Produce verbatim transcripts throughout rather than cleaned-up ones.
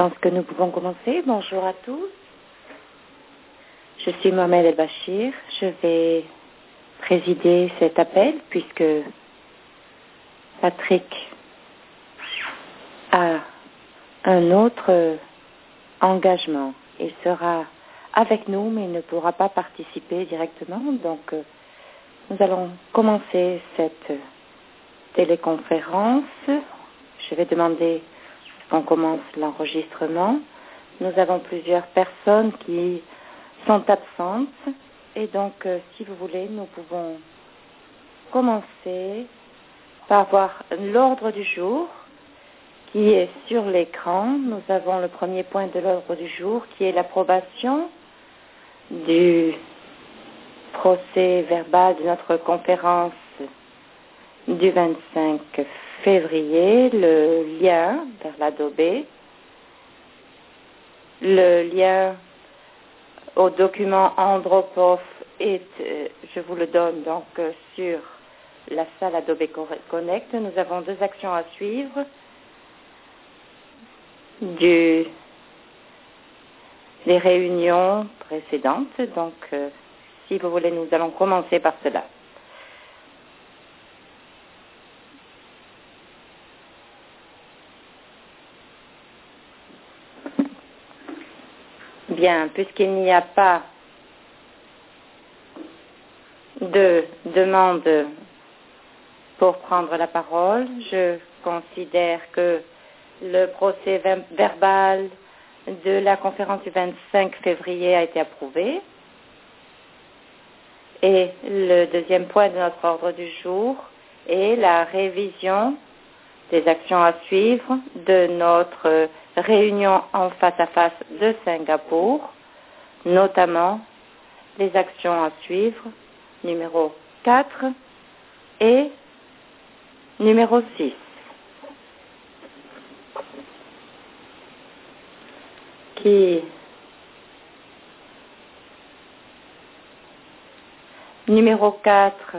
pense que nous pouvons commencer. Bonjour à tous. Je suis Mohamed El-Bachir. Je vais présider cet appel puisque Patrick a un autre engagement. Il sera avec nous, mais il ne pourra pas participer directement. Donc, nous allons commencer cette téléconférence. Je vais demander qu'on commence l'enregistrement. Nous avons plusieurs personnes qui sont absentes et donc, euh, si vous voulez, nous pouvons commencer par voir l'ordre du jour qui est sur l'écran. Nous avons le premier point de l'ordre du jour qui est l'approbation du procès verbal de notre conférence du vingt-cinq février, le lien vers l'Adobe, le lien au document Andropov est, euh, je vous le donne donc euh, sur la salle Adobe Connect. Nous avons deux actions à suivre du, des réunions précédentes. Donc, euh, si vous voulez, nous allons commencer par cela. Bien, puisqu'il n'y a pas de demande pour prendre la parole, je considère que le procès verbal de la conférence du vingt-cinq février a été approuvé. Et le deuxième point de notre ordre du jour est la révision des actions à suivre de notre réunion en face-à-face de Singapour, notamment les actions à suivre numéro quatre et numéro six. Qui numéro quatre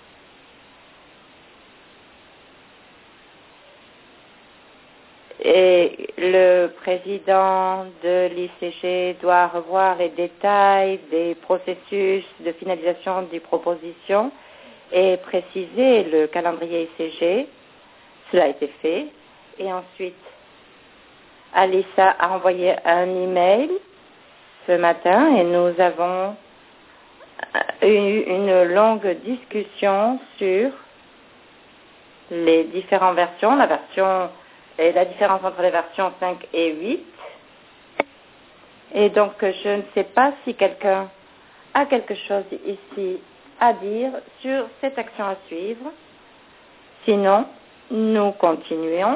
et le président de l'I C G doit revoir les détails des processus de finalisation des propositions et préciser le calendrier I C G. Cela a été fait. Et ensuite, Alissa a envoyé un email ce matin et nous avons eu une longue discussion sur les différentes versions, la version et la différence entre les versions cinq et huit. Et donc, je ne sais pas si quelqu'un a quelque chose ici à dire sur cette action à suivre. Sinon, nous continuons.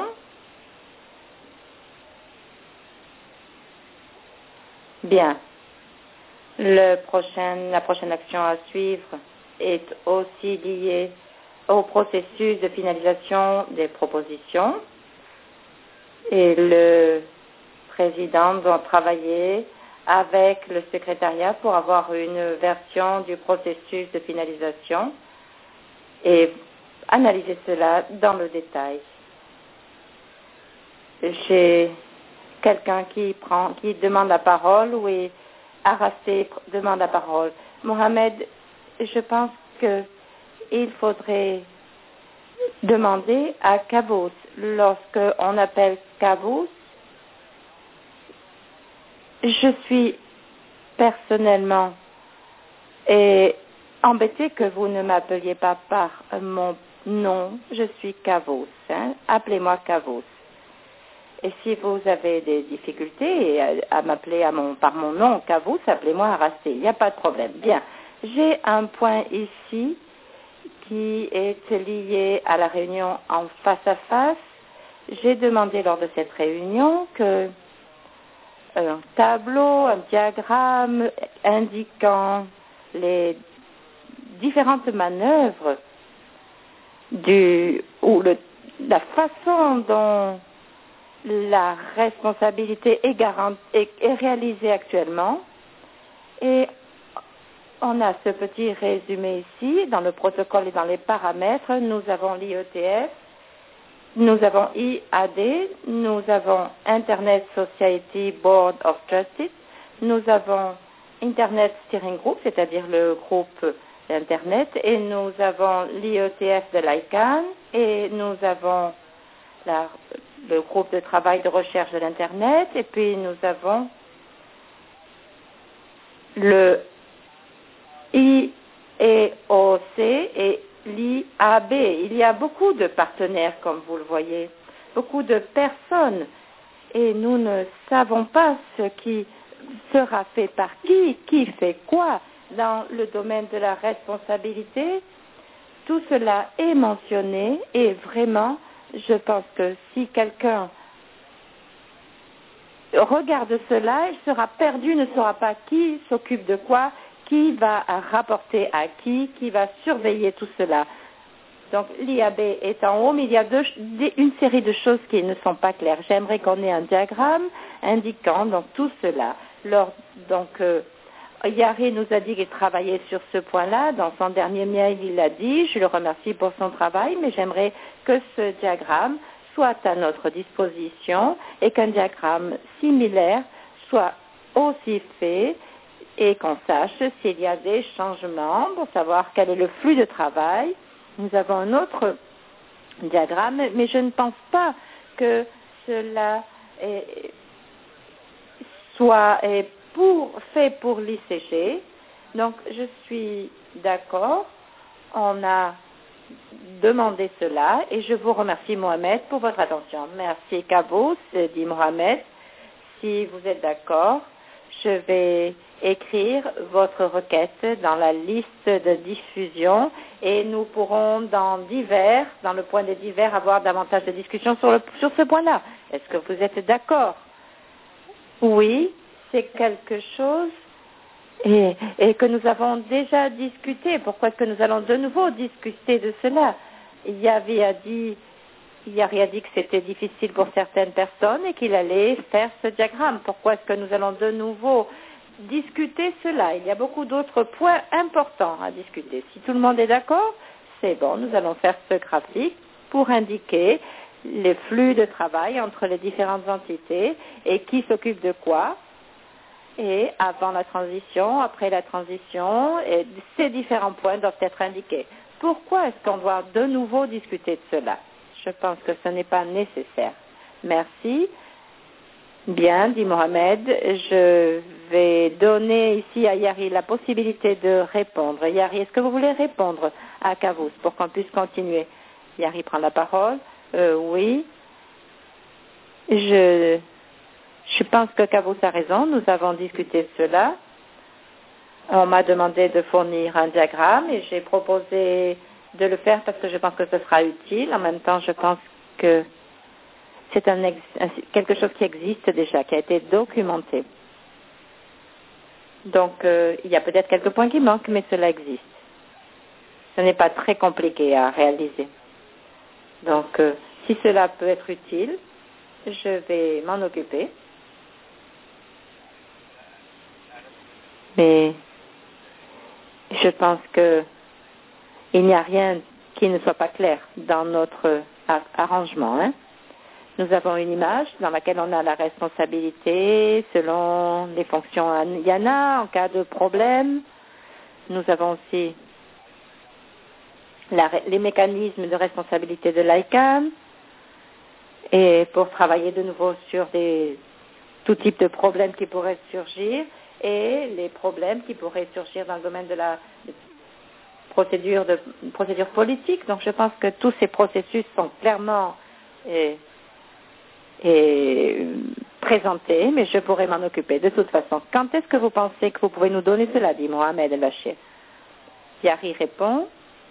Bien. Le prochain, la prochaine action à suivre est aussi liée au processus de finalisation des propositions. Et le président doit travailler avec le secrétariat pour avoir une version du processus de finalisation et analyser cela dans le détail. J'ai quelqu'un qui prend, qui demande la parole. Oui, Arasté demande la parole. Mohamed, je pense qu'il faudrait demander à Cabos. Lorsqu'on appelle Cabos, je suis personnellement et embêtée que vous ne m'appeliez pas par mon nom. Je suis Cabos. Hein? Appelez-moi Cabos. Et si vous avez des difficultés à, à m'appeler à mon, par mon nom Cabos, appelez-moi Arasté. Il n'y a pas de problème. Bien. J'ai un point ici qui est lié à la réunion en face à face. J'ai demandé lors de cette réunion que un tableau, un diagramme indiquant les différentes manœuvres du, ou le, la façon dont la responsabilité est, garant, est, est réalisée actuellement. Et on a ce petit résumé ici, dans le protocole et dans les paramètres. Nous avons l'I E T F nous avons I A D, nous avons Internet Society Board of Trustees, nous avons Internet Steering Group, c'est-à-dire le groupe Internet, et nous avons l'I E T F de l'I C A N, et nous avons la, le groupe de travail de recherche de l'Internet, et puis nous avons le I E O C et l'I A B. Il y a beaucoup de partenaires, comme vous le voyez, beaucoup de personnes, et nous ne savons pas ce qui sera fait par qui, qui fait quoi dans le domaine de la responsabilité. Tout cela est mentionné et vraiment, je pense que si quelqu'un regarde cela, il sera perdu, ne saura pas qui s'occupe de quoi, qui va rapporter à qui, qui va surveiller tout cela. Donc l'I A B est en haut, mais il y a deux, une série de choses qui ne sont pas claires. J'aimerais qu'on ait un diagramme indiquant donc tout cela. Lors, donc euh, Yari nous a dit qu'il travaillait sur ce point-là. Dans son dernier mail, il l'a dit. Je le remercie pour son travail, mais j'aimerais que ce diagramme soit à notre disposition et qu'un diagramme similaire soit aussi fait et qu'on sache s'il y a des changements pour savoir quel est le flux de travail. Nous avons un autre diagramme, mais je ne pense pas que cela est, soit est pour, fait pour l'I C G. Donc, je suis d'accord. On a demandé cela et je vous remercie, Mohamed, pour votre attention. Merci, Cabos, dit Mohamed. Si vous êtes d'accord, je vais écrire votre requête dans la liste de diffusion et nous pourrons dans divers, dans le point des divers, avoir davantage de discussions sur, le, sur ce point-là. Est-ce que vous êtes d'accord? Oui, c'est quelque chose et, et que nous avons déjà discuté. Pourquoi est-ce que nous allons de nouveau discuter de cela? Yavi a dit, Yari a dit que c'était difficile pour certaines personnes et qu'il allait faire ce diagramme. Pourquoi est-ce que nous allons de nouveau discuter cela? Il y a beaucoup d'autres points importants à discuter. Si tout le monde est d'accord, c'est bon, nous allons faire ce graphique pour indiquer les flux de travail entre les différentes entités et qui s'occupe de quoi, et avant la transition, après la transition, et ces différents points doivent être indiqués. Pourquoi est-ce qu'on doit de nouveau discuter de cela? Je pense que ce n'est pas nécessaire. Merci. Bien, dit Mohamed, je vais donner ici à Yari la possibilité de répondre. Yari, est-ce que vous voulez répondre à Kavous pour qu'on puisse continuer? Yari prend la parole. Euh, oui. Je, je pense que Kavous a raison. Nous avons discuté de cela. On m'a demandé de fournir un diagramme et j'ai proposé de le faire parce que je pense que ce sera utile. En même temps, je pense que c'est un ex, quelque chose qui existe déjà, qui a été documenté. Donc, euh, il y a peut-être quelques points qui manquent, mais cela existe. Ce n'est pas très compliqué à réaliser. Donc, euh, si cela peut être utile, je vais m'en occuper. Mais je pense que il n'y a rien qui ne soit pas clair dans notre arrangement, hein. Nous avons une image dans laquelle on a la responsabilité selon les fonctions Yana en cas de problème. Nous avons aussi la, les mécanismes de responsabilité de l'I C A N et pour travailler de nouveau sur des, tout type de problèmes qui pourraient surgir et les problèmes qui pourraient surgir dans le domaine de la procédure, de, procédure politique. Donc je pense que tous ces processus sont clairement et, et présentés, mais je pourrais m'en occuper de toute façon. Quand est-ce que vous pensez que vous pouvez nous donner cela, dit Mohamed El-Bachir? Yari répond,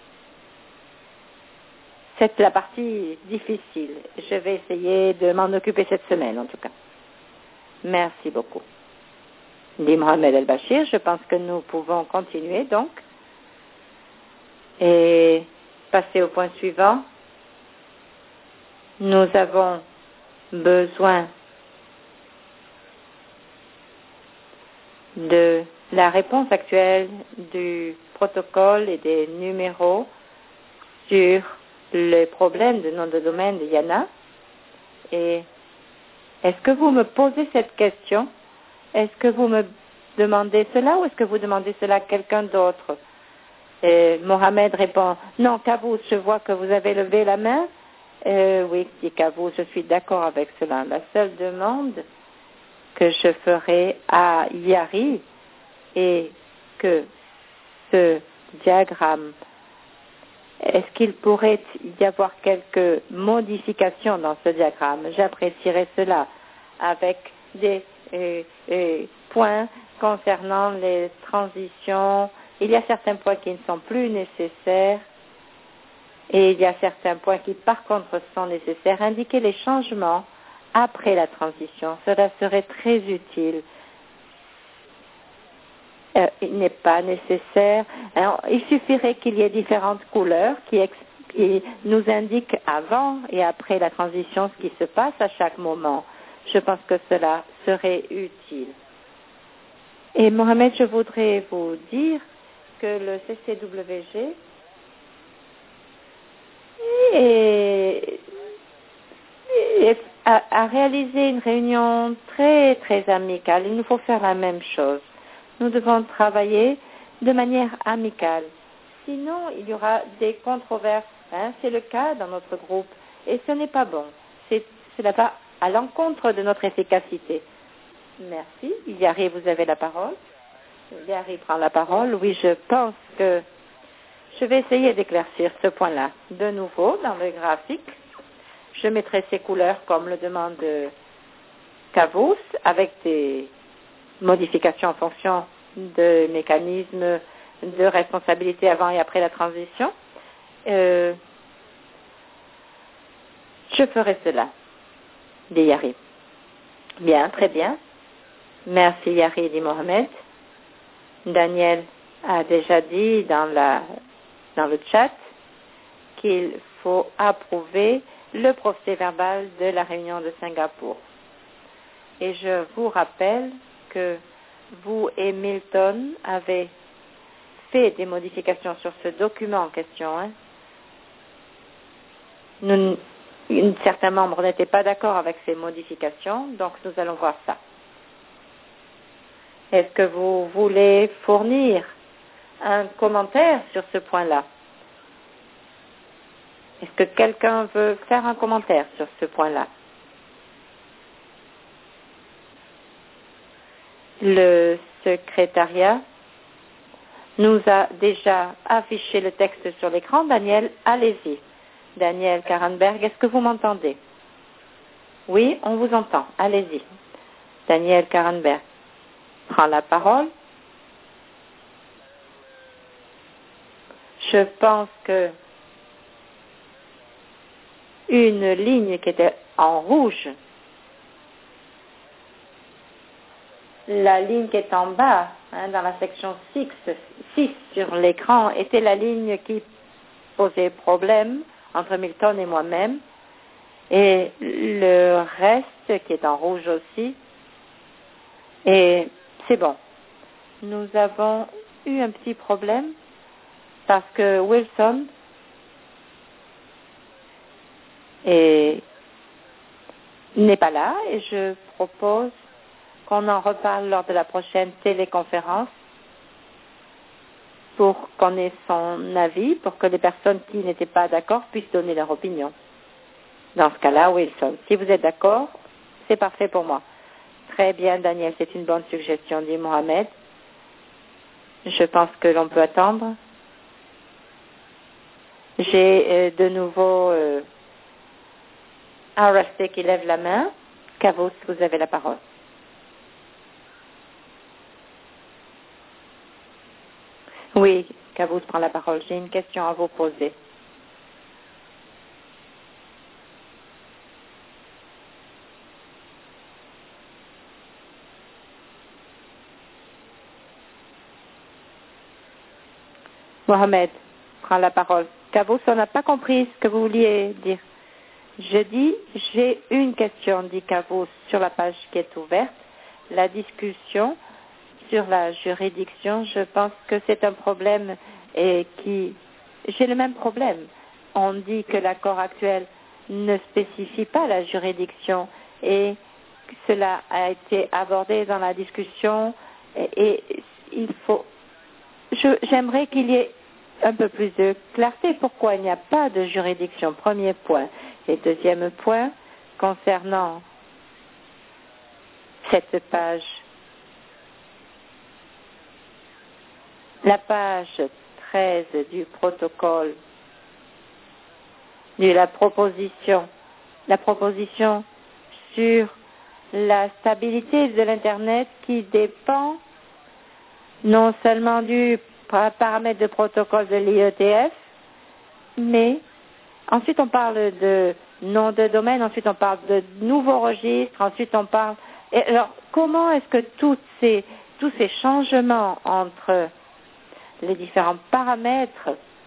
c'est la partie difficile. Je vais essayer de m'en occuper cette semaine, en tout cas. Merci beaucoup. Dit Mohamed El-Bachir, je pense que nous pouvons continuer, donc, et passer au point suivant. Nous avons besoin de la réponse actuelle du protocole et des numéros sur le problème de nom de domaine de Yana. Et est-ce que vous me posez cette question? Est-ce que vous me demandez cela ou est-ce que vous demandez cela à quelqu'un d'autre? Et Mohamed répond, non, Kavous, je vois que vous avez levé la main. Euh, oui, dit Kavous, je suis d'accord avec cela. La seule demande que je ferai à Yari est que ce diagramme, est-ce qu'il pourrait y avoir quelques modifications dans ce diagramme? J'apprécierais cela avec des euh, euh, points concernant les transitions. Il y a certains points qui ne sont plus nécessaires et il y a certains points qui par contre sont nécessaires. Indiquer les changements après la transition, cela serait très utile. Euh, il n'est pas nécessaire. Alors, il suffirait qu'il y ait différentes couleurs qui, ex- qui nous indiquent avant et après la transition ce qui se passe à chaque moment. Je pense que cela serait utile. Et Mohamed, je voudrais vous dire que le C C W G est, est, a, a réalisé une réunion très, très amicale. Il nous faut faire la même chose. Nous devons travailler de manière amicale. Sinon, il y aura des controverses. Hein? C'est le cas dans notre groupe. Et ce n'est pas bon. C'est, cela va à l'encontre de notre efficacité. Merci. Yari, vous avez la parole. Yari prend la parole. Oui, je pense que je vais essayer d'éclaircir ce point-là. De nouveau, dans le graphique, je mettrai ces couleurs comme le demande Kavous avec des modifications en fonction de mécanismes de responsabilité avant et après la transition. Euh, je ferai cela. Dit Yari. Bien, très bien. Merci Yari, dit Mohamed. Daniel a déjà dit dans, la, dans le chat qu'il faut approuver le procès verbal de la réunion de Singapour. Et je vous rappelle que vous et Milton avez fait des modifications sur ce document en question. Hein. Nous, certains membres n'étaient pas d'accord avec ces modifications, donc nous allons voir ça. Est-ce que vous voulez fournir un commentaire sur ce point-là? Est-ce que quelqu'un veut faire un commentaire sur ce point-là? Le secrétariat nous a déjà affiché le texte sur l'écran. Daniel, allez-y. Daniel Karenberg, est-ce que vous m'entendez? Oui, on vous entend. Allez-y. Daniel Karenberg prend la parole. Je pense que une ligne qui était en rouge, la ligne qui est en bas, hein, dans la section six, six sur l'écran, était la ligne qui posait problème entre Milton et moi-même. Et le reste, qui est en rouge aussi, et c'est bon. Nous avons eu un petit problème parce que Wilson est, n'est pas là et je propose qu'on en reparle lors de la prochaine téléconférence pour qu'on ait son avis, pour que les personnes qui n'étaient pas d'accord puissent donner leur opinion. Dans ce cas-là, Wilson, si vous êtes d'accord, c'est parfait pour moi. Très bien, Daniel, c'est une bonne suggestion, dit Mohamed. Je pense que l'on peut attendre. J'ai euh, de nouveau euh, un resté qui lève la main. Kavous, vous avez la parole. Oui, Kavous prend la parole. J'ai une question à vous poser. Mohamed prend la parole. Kavous, on n'a pas compris ce que vous vouliez dire. Je dis, j'ai une question, dit Kavous, sur la page qui est ouverte. La discussion sur la juridiction, je pense que c'est un problème et qui... J'ai le même problème. on dit que l'accord actuel ne spécifie pas la juridiction et cela a été abordé dans la discussion et, et il faut, je, j'aimerais qu'il y ait un peu plus de clarté. Pourquoi il n'y a pas de juridiction? Premier point. Et deuxième point, concernant cette page, la page treize du protocole, de la proposition, la proposition sur la stabilité de l'Internet qui dépend non seulement du paramètre de protocole de l'I E T F, mais ensuite on parle de nom de domaine, ensuite on parle de nouveaux registres, ensuite on parle... Et alors, comment est-ce que toutes ces, tous ces changements entre les différents paramètres,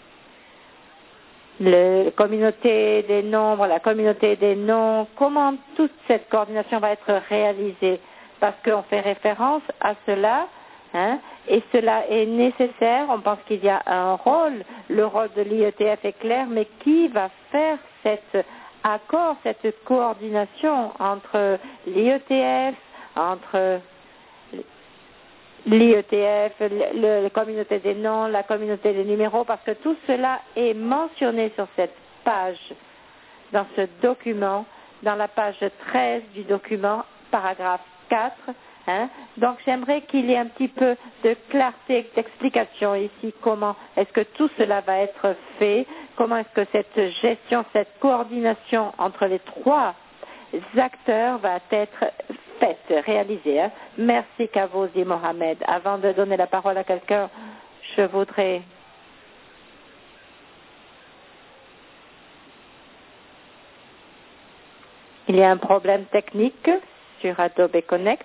la communauté des nombres, la communauté des noms, comment toute cette coordination va être réalisée? Parce qu'on fait référence à cela, hein, et cela est nécessaire. On pense qu'il y a un rôle, le rôle de l'I E T F est clair, mais qui va faire cet accord, cette coordination entre l'I E T F, entre l'I E T F, le, la communauté des noms, la communauté des numéros, parce que tout cela est mentionné sur cette page, dans ce document, dans la page treize du document, paragraphe quatre. Hein. Donc j'aimerais qu'il y ait un petit peu de clarté, d'explication ici, comment est-ce que tout cela va être fait, comment est-ce que cette gestion, cette coordination entre les trois acteurs va être faite, réalisée. Hein. Merci Kavosi Mohamed. Avant de donner la parole à quelqu'un, je voudrais il y a un problème technique sur Adobe Connect.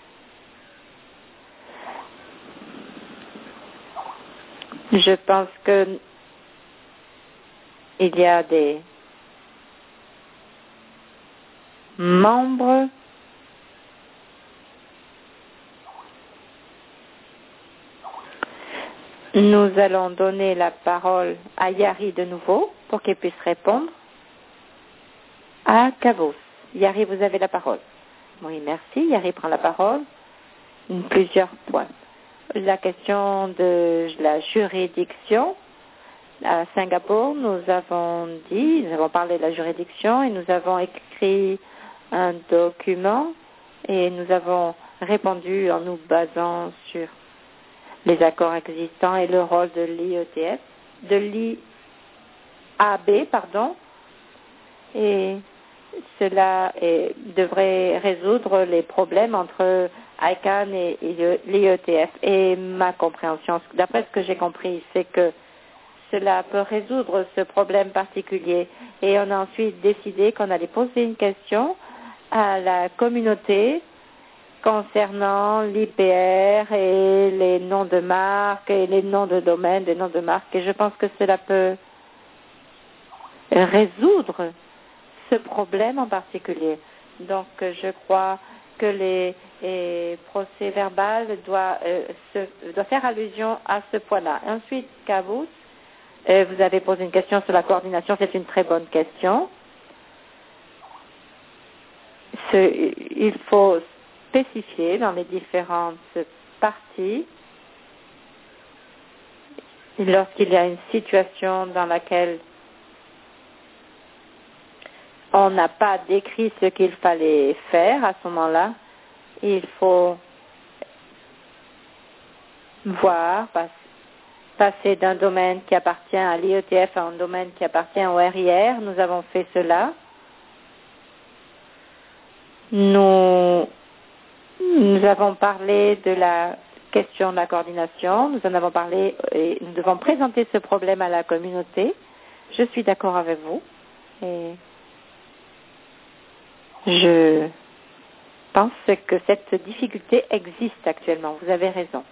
Je pense que il y a des membres nous allons donner la parole à Yari de nouveau pour qu'il puisse répondre à Kavos. Yari, vous avez la parole. Oui, merci. Yari prend la parole. Plusieurs points. La question de la juridiction. À Singapour, nous avons dit, nous avons parlé de la juridiction et nous avons écrit un document et nous avons répondu en nous basant sur les accords existants et le rôle de l'I E T F, de l'I A B, pardon, et cela est, devrait résoudre les problèmes entre I C A N et, et l'I E T F. Et ma compréhension, d'après ce que j'ai compris, c'est que cela peut résoudre ce problème particulier. Et on a ensuite décidé qu'on allait poser une question à la communauté concernant l'I P R et les noms de marque et les noms de domaine, des noms de marque. Et je pense que cela peut résoudre ce problème en particulier. Donc, je crois que les, les procès verbal doit, euh, se, doit faire allusion à ce point-là. Ensuite, Kavos, euh, vous avez posé une question sur la coordination. C'est une très bonne question. Ce, il faut spécifier dans les différentes parties lorsqu'il y a une situation dans laquelle on n'a pas décrit ce qu'il fallait faire à ce moment-là, il faut voir, passer d'un domaine qui appartient à l'I E T F à un domaine qui appartient au R I R. Nous avons fait cela. Nous, nous avons parlé de la question de la coordination. Nous en avons parlé et nous devons présenter ce problème à la communauté. Je suis d'accord avec vous. Et je pense que cette difficulté existe actuellement. Vous avez raison.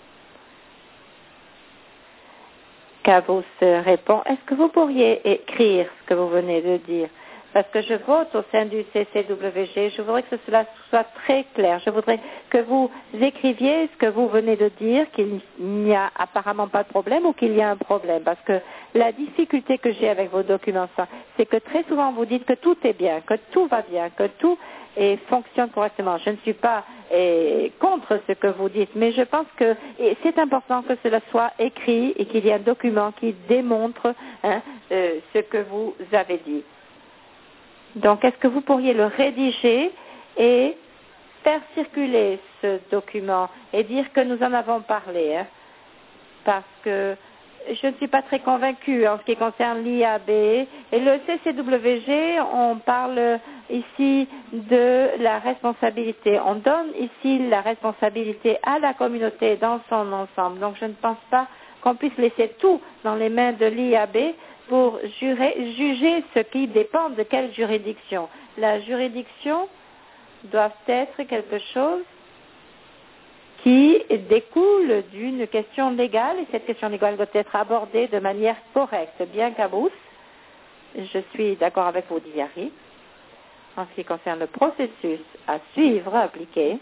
Kavos répond, est-ce que vous pourriez écrire ce que vous venez de dire? parce que je vote au sein du C C W G. Je voudrais que cela soit très clair. Je voudrais que vous écriviez ce que vous venez de dire, qu'il n'y a apparemment pas de problème ou qu'il y a un problème. Parce que la difficulté que j'ai avec vos documents, c'est que très souvent vous dites que tout est bien, que tout va bien, que tout et fonctionne correctement. Je ne suis pas et, contre ce que vous dites, mais je pense que et c'est important que cela soit écrit et qu'il y ait un document qui démontre hein, euh, ce que vous avez dit. Donc, est-ce que vous pourriez le rédiger et faire circuler ce document et dire que nous en avons parlé hein, parce que je ne suis pas très convaincue en ce qui concerne l'I A B. Et le C C W G, on parle ici de la responsabilité. On donne ici la responsabilité à la communauté dans son ensemble. Donc, je ne pense pas qu'on puisse laisser tout dans les mains de l'I A B pour jurer, juger ce qui dépend de quelle juridiction. La juridiction doit être quelque chose qui découle d'une question légale, et cette question légale doit être abordée de manière correcte. Bien qu'à Bruce, je suis d'accord avec vous, Yari, en ce qui concerne le processus à suivre, à appliquer.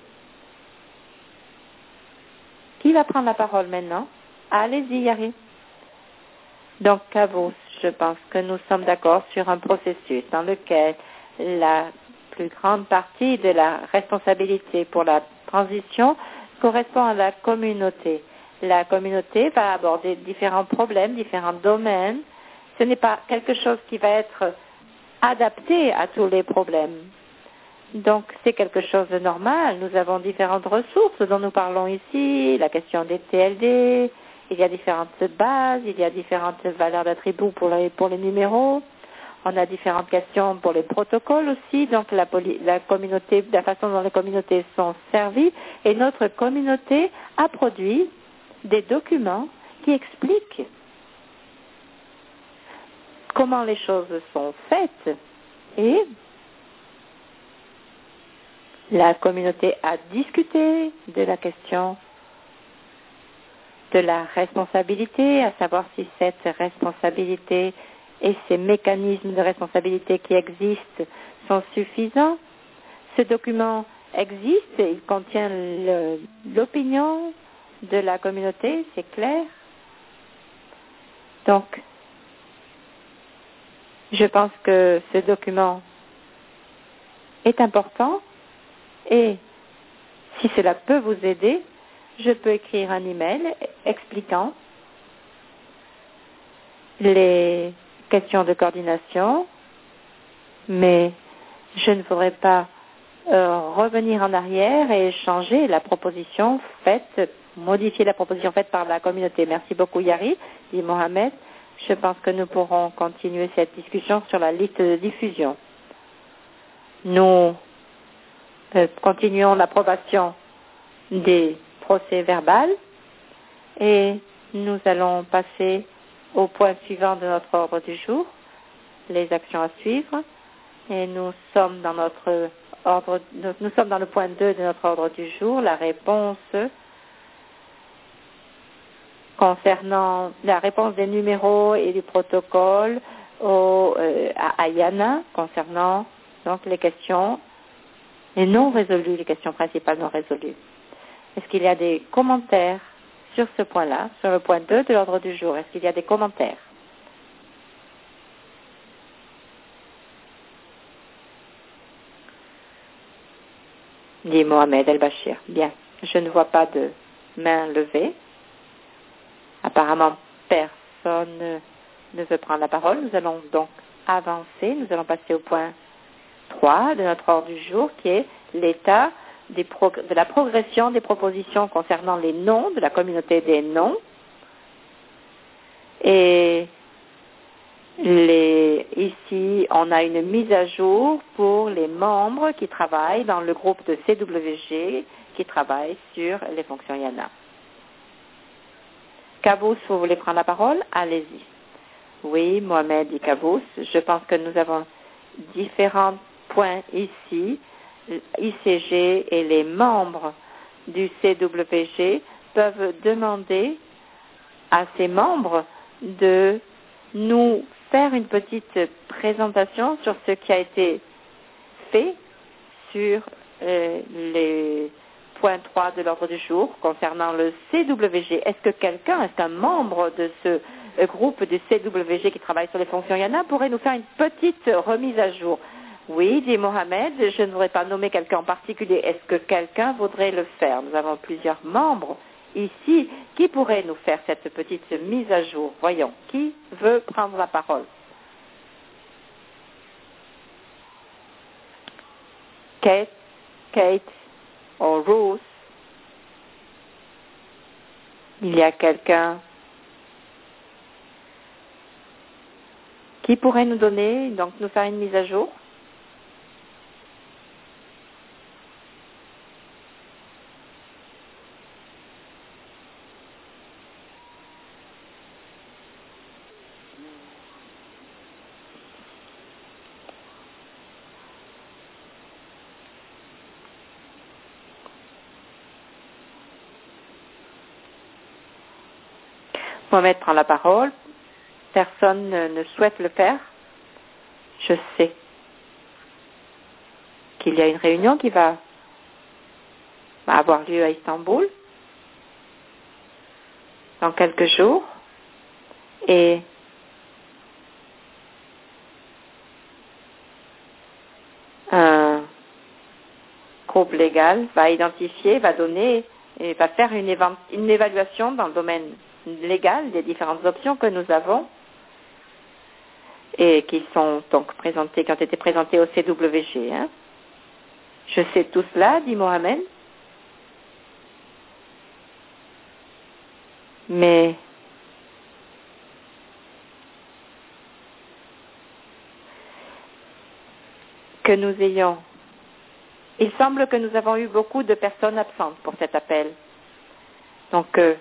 Qui va prendre la parole maintenant? Allez-y, Yari. Donc, à vous, je pense que nous sommes d'accord sur un processus dans lequel la plus grande partie de la responsabilité pour la transition correspond à la communauté. La communauté va aborder différents problèmes, différents domaines. Ce n'est pas quelque chose qui va être adapté à tous les problèmes. Donc, c'est quelque chose de normal. Nous avons différentes ressources dont nous parlons ici, la question des T L D, il y a différentes bases, il y a différentes valeurs d'attributs pour les, pour les numéros. On a différentes questions pour les protocoles aussi, donc la, la communauté, la façon dont les communautés sont servies. Et notre communauté a produit des documents qui expliquent comment les choses sont faites. Et la communauté a discuté de la question de la responsabilité, à savoir si cette responsabilité et ces mécanismes de responsabilité qui existent sont suffisants. Ce document existe et il contient le, l'opinion de la communauté, c'est clair. Donc, je pense que ce document est important et si cela peut vous aider, je peux écrire un email expliquant les questions de coordination, mais je ne voudrais pas euh, revenir en arrière et changer la proposition faite, modifier la proposition faite par la communauté. Merci beaucoup, Yari, dit Mohamed. Je pense que nous pourrons continuer cette discussion sur la liste de diffusion. Nous euh, continuons l'approbation des procès verbal et nous allons passer au point suivant de notre ordre du jour, les actions à suivre. Et nous sommes dans notre ordre, nous, nous sommes dans le point deux de notre ordre du jour, la réponse concernant la réponse des numéros et du protocole au, euh, à Ayana concernant donc les questions les non résolues, les questions principales non résolues. Est-ce qu'il y a des commentaires sur ce point-là, sur le point deux de l'ordre du jour? Est-ce qu'il y a des commentaires? Dit Mohamed El-Bachir. Bien, je ne vois pas de main levée. Apparemment, personne ne veut prendre la parole. Nous allons donc avancer. Nous allons passer au point trois de notre ordre du jour, qui est l'état des prog- de la progression des propositions concernant les noms, de la communauté des noms. Et les, ici, on a une mise à jour pour les membres qui travaillent dans le groupe de C W G, qui travaillent sur les fonctions YANA. Kavous, vous voulez prendre la parole? Allez-y. Oui, Mohamed et Kavous, je pense que nous avons différents points ici. I C G et les membres du C W G peuvent demander à ces membres de nous faire une petite présentation sur ce qui a été fait sur euh, les points trois de l'ordre du jour concernant le C W G. Est-ce que quelqu'un, est-ce qu'un membre de ce euh, groupe du C W G qui travaille sur les fonctions Y A N A pourrait nous faire une petite remise à jour? Oui, dit Mohamed, je ne voudrais pas nommer quelqu'un en particulier. Est-ce que quelqu'un voudrait le faire? Nous avons plusieurs membres ici qui pourraient nous faire cette petite mise à jour. Voyons, qui veut prendre la parole? Kate, Kate ou Ruth? Il y a quelqu'un qui pourrait nous donner, donc nous faire une mise à jour? Mohamed prend la parole. Personne ne, ne souhaite le faire. Je sais qu'il y a une réunion qui va, va avoir lieu à Istanbul dans quelques jours et un groupe légal va identifier, va donner et va faire une, éva- une évaluation dans le domaine légal des différentes options que nous avons et qui sont donc présentées, qui ont été présentées au C W G. Hein. Je sais tout cela, dit Mohamed, mais que nous ayons, il semble que nous avons eu beaucoup de personnes absentes pour cet appel. Donc, euh,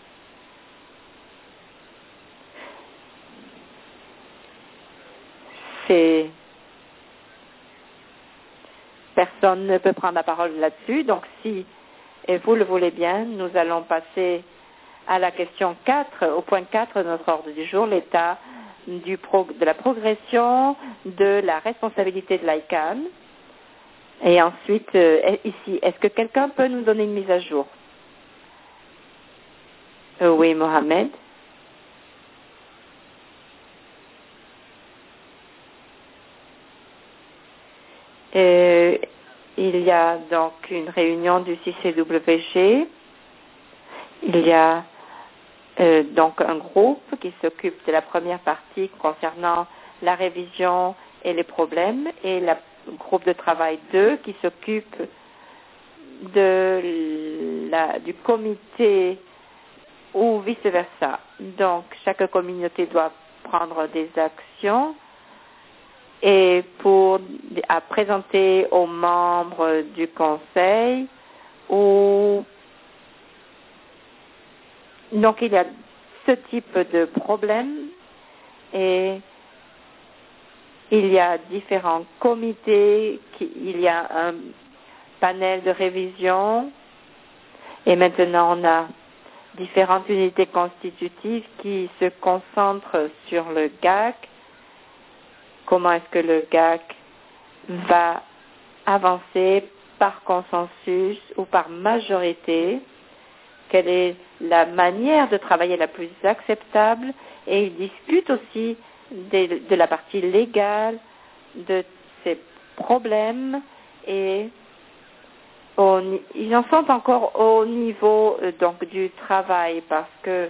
c'est personne ne peut prendre la parole là-dessus. Donc, si et vous le voulez bien, nous allons passer à la question quatre, au point quatre de notre ordre du jour, l'état du pro, de la progression de la responsabilité de l'I C A N. Et ensuite, euh, ici, est-ce que quelqu'un peut nous donner une mise à jour? euh, Oui, Mohamed. Euh, il y a donc une réunion du C W G. Il y a euh, donc un groupe qui s'occupe de la première partie concernant la révision et les problèmes, et le groupe de travail deux qui s'occupe de la, du comité ou vice-versa. Donc, chaque communauté doit prendre des actions et pour à présenter aux membres du conseil ou donc il y a ce type de problème et il y a différents comités, qui, il y a un panel de révision et maintenant on a différentes unités constitutives qui se concentrent sur le G A C. Comment est-ce que le G A C va avancer par consensus ou par majorité? Quelle est la manière de travailler la plus acceptable? Et ils discutent aussi de, de la partie légale de ces problèmes et on, ils en sont encore au niveau euh, donc du travail parce que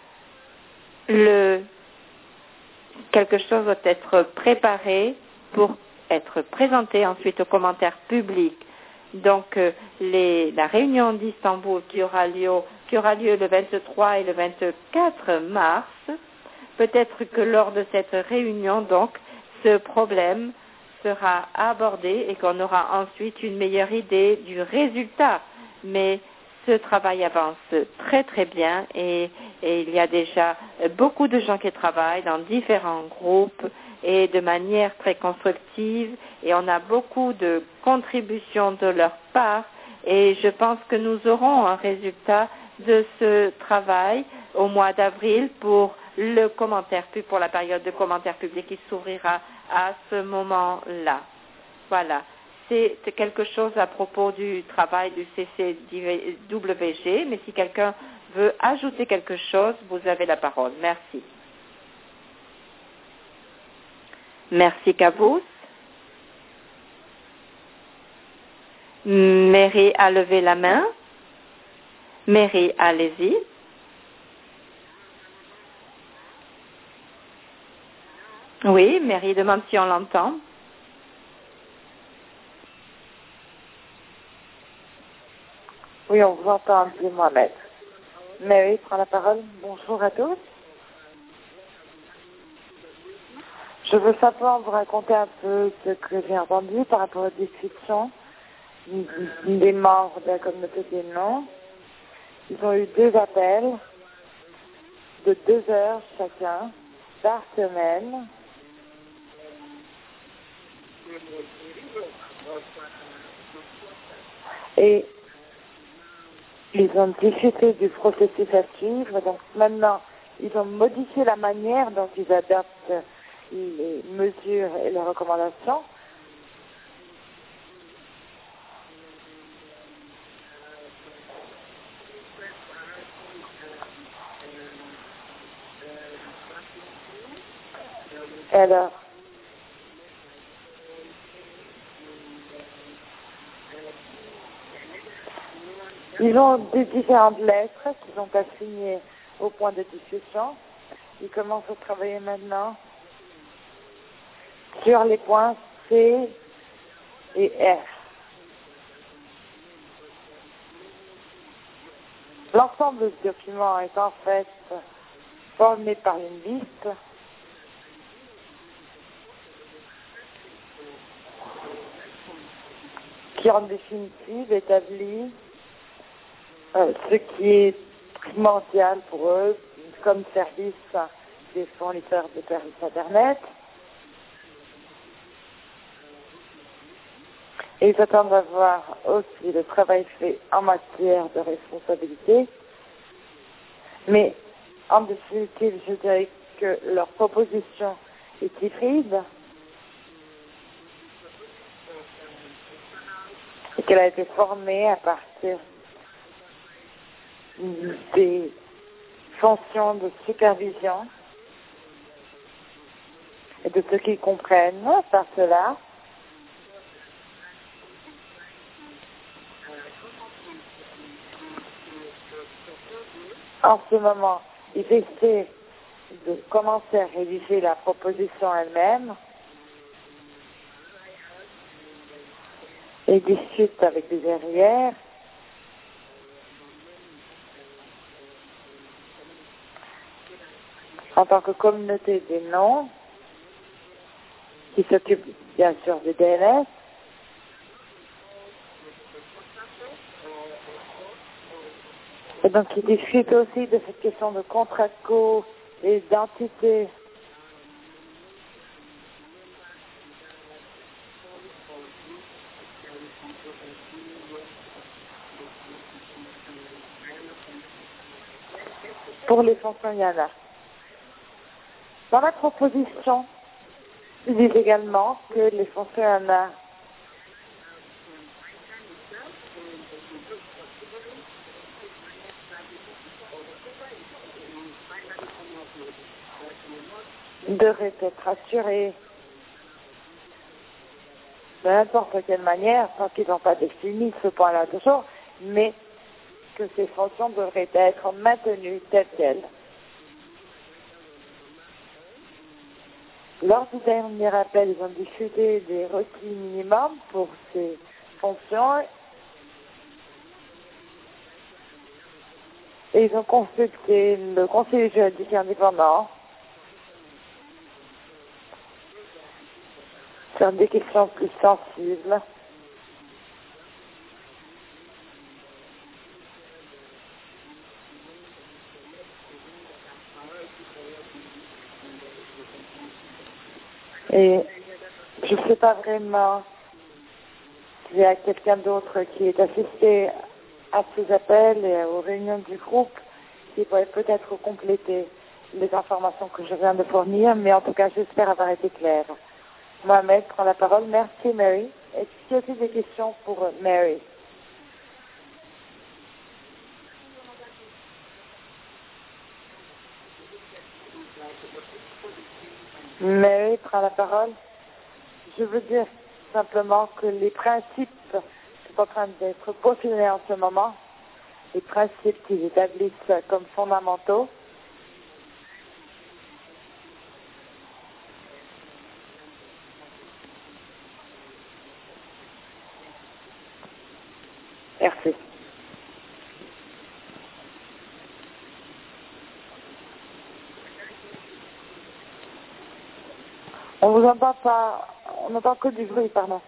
le quelque chose doit être préparé pour être présenté ensuite aux commentaires publics. Donc, euh, les, la réunion d'Istanbul qui aura lieu, qui aura lieu le vingt-trois et le vingt-quatre mars, peut-être que lors de cette réunion, donc, ce problème sera abordé et qu'on aura ensuite une meilleure idée du résultat. Mais ce travail avance très très bien et, et il y a déjà beaucoup de gens qui travaillent dans différents groupes et de manière très constructive et on a beaucoup de contributions de leur part et je pense que nous aurons un résultat de ce travail au mois d'avril pour le commentaire pub pour la période de commentaire public qui s'ouvrira à ce moment-là. Voilà. C'est quelque chose à propos du travail du C C W G, mais si quelqu'un veut ajouter quelque chose, vous avez la parole. Merci. Merci, Cavous. Mary a levé la main. Mary, allez-y. Oui, Mary demande si on l'entend. Oui, on vous entend, c'est Mohamed. Mary prend la parole. Bonjour à tous. Je veux simplement vous raconter un peu ce que j'ai entendu par rapport aux discussions des membres de la communauté des noms. Ils ont eu deux appels de deux heures chacun par semaine. Et ils ont discuté du processus à suivre. Donc maintenant, ils ont modifié la manière dont ils adoptent les mesures et les recommandations. Et alors, ils ont des différentes lettres qu'ils ont assignées au point de discussion. Ils commencent à travailler maintenant sur les points C et F. L'ensemble du document est en fait formé par une liste qui en définitive établit euh, ce qui est primordial pour eux comme service des fournisseurs de services Internet. Et ils attendent à voir aussi le travail fait en matière de responsabilité. Mais en définitive, je dirais que leur proposition est hybride et qu'elle a été formée à partir des fonctions de supervision et de ce qu'ils comprennent par cela. En ce moment, ils essaient de commencer à rédiger la proposition elle-même et discutent avec des verrières. En tant que communauté des noms, qui s'occupe bien sûr du D N S, et donc ils discutent aussi de cette question de contrat de co et d'identité. Pour les fonctions Y A N A. Dans la proposition, ils disent également que les fonctions Y A N A devraient être assurées de n'importe quelle manière, sans qu'ils n'ont pas défini ce point-là toujours, mais que ces fonctions devraient être maintenues telles quelles. Lors du dernier appel, ils ont discuté des requis minimums pour ces fonctions et ils ont consulté le conseil juridique indépendant sur des questions plus sensibles. Et je ne sais pas vraiment s'il y a quelqu'un d'autre qui est assisté à ces appels et aux réunions du groupe qui pourrait peut-être compléter. les informations que je viens de fournir, mais en tout cas, j'espère avoir été claire. Mohamed prend la parole. Merci, Mary. Est-ce qu'il y a aussi des questions pour Mary? Mary prend la parole. Je veux dire simplement que les principes qui sont en train d'être peaufinés en ce moment, les principes qu'ils établissent comme fondamentaux, merci. On vous entend pas, on n'entend que du bruit, pardon.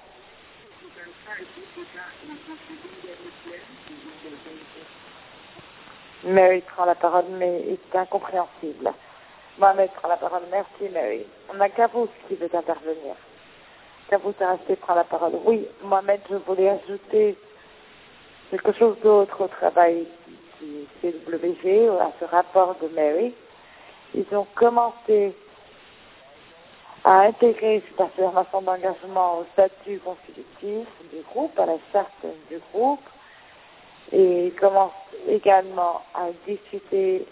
Mary prend la parole, mais c'est incompréhensible. Mohamed prend la parole. Merci, Mary. On a Kavous qui veut intervenir. Kavous est resté, prend la parole. Oui, Mohamed, je voulais ajouter quelque chose d'autre au travail du C W G, à ce rapport de Mary. Ils ont commencé à intégrer cette affirmation d'engagement au statut constitutif du groupe, à la charte du groupe, et ils commencent également à discuter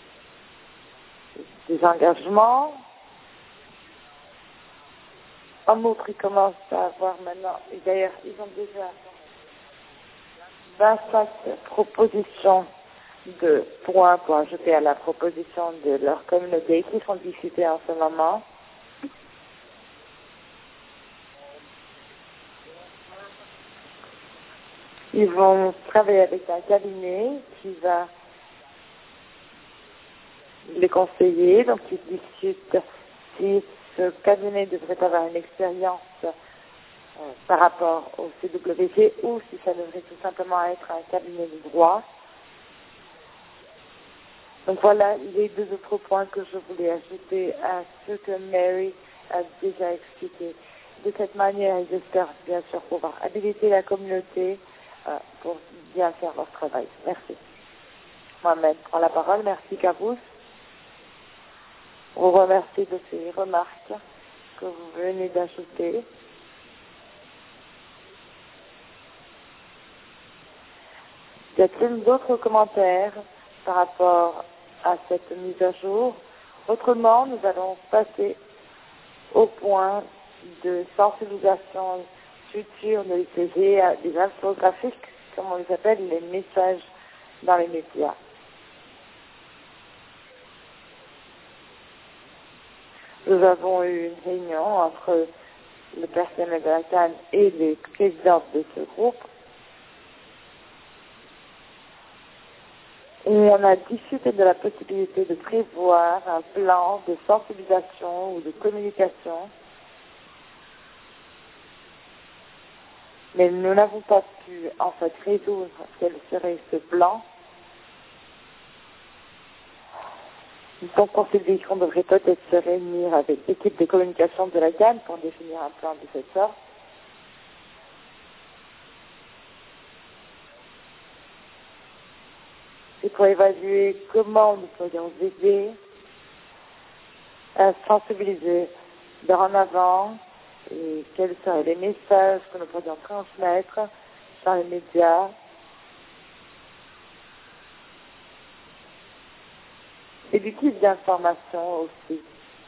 des engagements. En outre, ils commencent à avoir maintenant, et d'ailleurs, ils ont déjà vingt-cinq propositions de points pour ajouter à la proposition de leur communauté qui sont discutées en ce moment. Ils vont travailler avec un cabinet qui va les conseiller. Donc, ils discutent si ce cabinet devrait avoir une expérience euh, par rapport au C W G ou si ça devrait tout simplement être un cabinet de droit. Donc, voilà les deux autres points que je voulais ajouter à ce que Mary a déjà expliqué. De cette manière, ils espèrent bien sûr pouvoir habiliter la communauté pour bien faire leur travail. Merci. Mohamed prend la parole. Merci, Kavous. On vous remercie de ces remarques que vous venez d'ajouter. Y a-t-il d'autres commentaires par rapport à cette mise à jour? Autrement, nous allons passer au point de sensibilisation future de l'I C G à des infographiques, comme on les appelle, les messages dans les médias. Nous avons eu une réunion entre le personnel de la C A N et les présidents de ce groupe. Et on a discuté de la possibilité de prévoir un plan de sensibilisation ou de communication. Mais nous n'avons pas pu, en fait, résoudre quel serait ce plan. Donc, on s'est dit qu'on devrait peut-être se réunir avec l'équipe de communication de la C A N pour définir un plan de cette sorte. Et pour évaluer comment nous pourrions aider à sensibiliser dorénavant et quels seraient les messages que nous pourrions transmettre dans les médias et du type d'information aussi.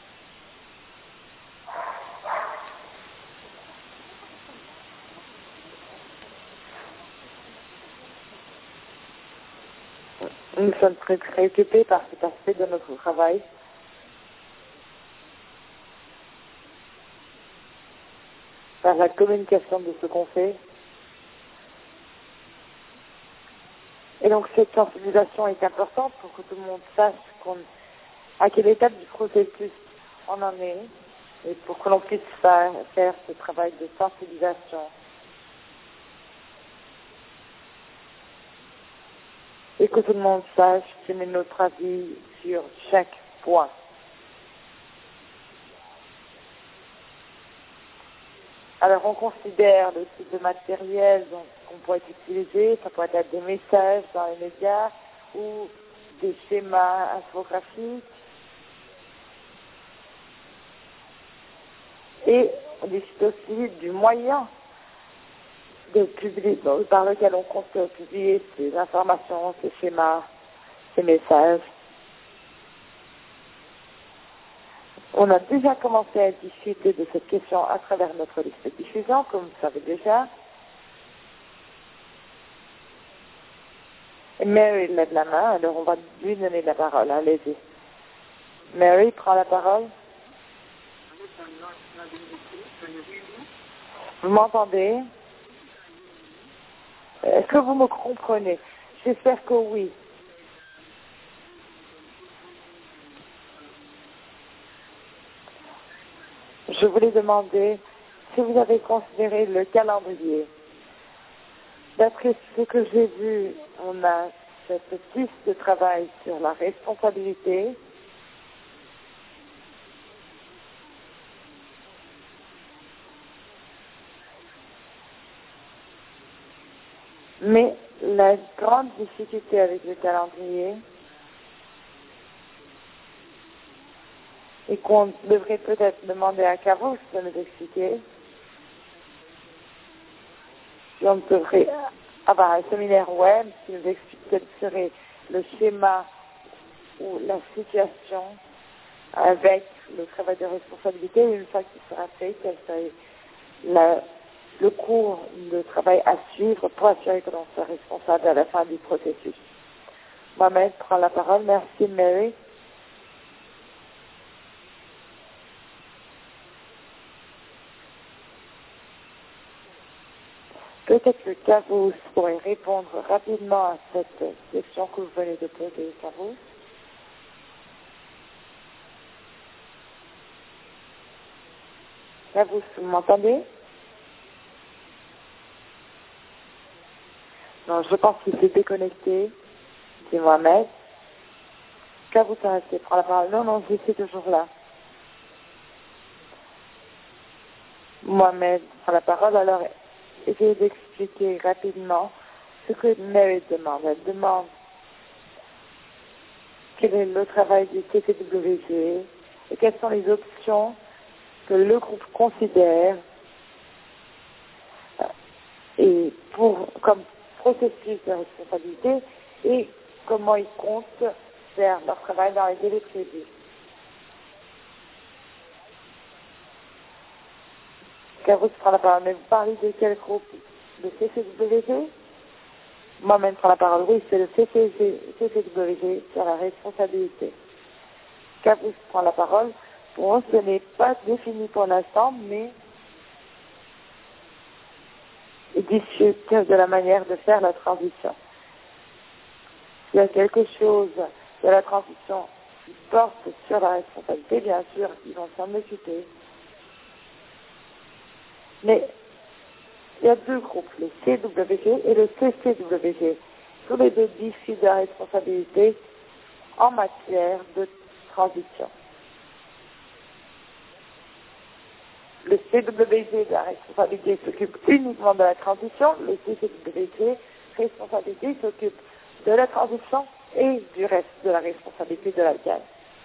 Nous sommes très préoccupés par cet aspect de notre travail. Par la communication de ce qu'on fait. Et donc cette sensibilisation est importante pour que tout le monde sache qu'on, à quelle étape du processus on en est et pour que l'on puisse faire, faire ce travail de sensibilisation. Et que tout le monde sache quel est notre avis sur chaque point. Alors, on considère le type de matériel donc, qu'on pourrait utiliser. Ça pourrait être des messages dans les médias ou des schémas infographiques Et on discute aussi du moyen de publier, par lequel on compte publier ces informations, ces schémas, ces messages. On a déjà commencé à discuter de cette question à travers notre liste de diffusion, comme vous savez déjà. Et Mary lève la main, alors on va lui donner la parole. Allez-y. Mary prend la parole. Vous m'entendez? Est-ce que vous me comprenez? J'espère que oui. Je voulais demander si vous avez considéré le calendrier. D'après ce que j'ai vu, on a cette piste de travail sur la responsabilité. Mais la grande difficulté avec le calendrier et qu'on devrait peut-être demander à Carlos de nous expliquer, si on devrait avoir un séminaire web qui nous explique quel serait le schéma ou la situation avec le travail de responsabilité, une fois qu'il sera fait, quel serait la, le cours de travail à suivre pour assurer que l'on soit responsable à la fin du processus. Mohamed prend la parole. Merci Mary. Peut-être que Carlos pourrait répondre rapidement à cette question que vous venez de poser, Carlos. Carlos, vous m'entendez? Non, je pense qu'il s'est déconnecté. C'est Mohamed. Carlos a resté prendre la parole. Non, non, je suis toujours là. Mohamed prend la parole. Alors, essayez d'expliquer rapidement ce que Mary demande. Elle demande quel est le travail du C C W G et quelles sont les options que le groupe considère et pour, comme processus de responsabilité et comment ils comptent faire leur travail dans les délais prévus. Carlos prend la parole. Mais vous parlez de quel groupe? Le C C W G? Moi-même prends la parole. Oui, c'est le C C W G sur la responsabilité. Carlos prend la parole. Bon, ce n'est pas défini pour l'instant, mais il discute de la manière de faire la transition. S'il y a quelque chose de la transition qui porte sur la responsabilité, bien sûr, ils vont s'en occuper. Mais il y a deux groupes, le C W G et le C C W G. Tous les deux discutent de la responsabilité en matière de transition. Le C W G de la responsabilité s'occupe uniquement de la transition, le C C W G responsabilité s'occupe de la transition et du reste de la responsabilité de la gaz.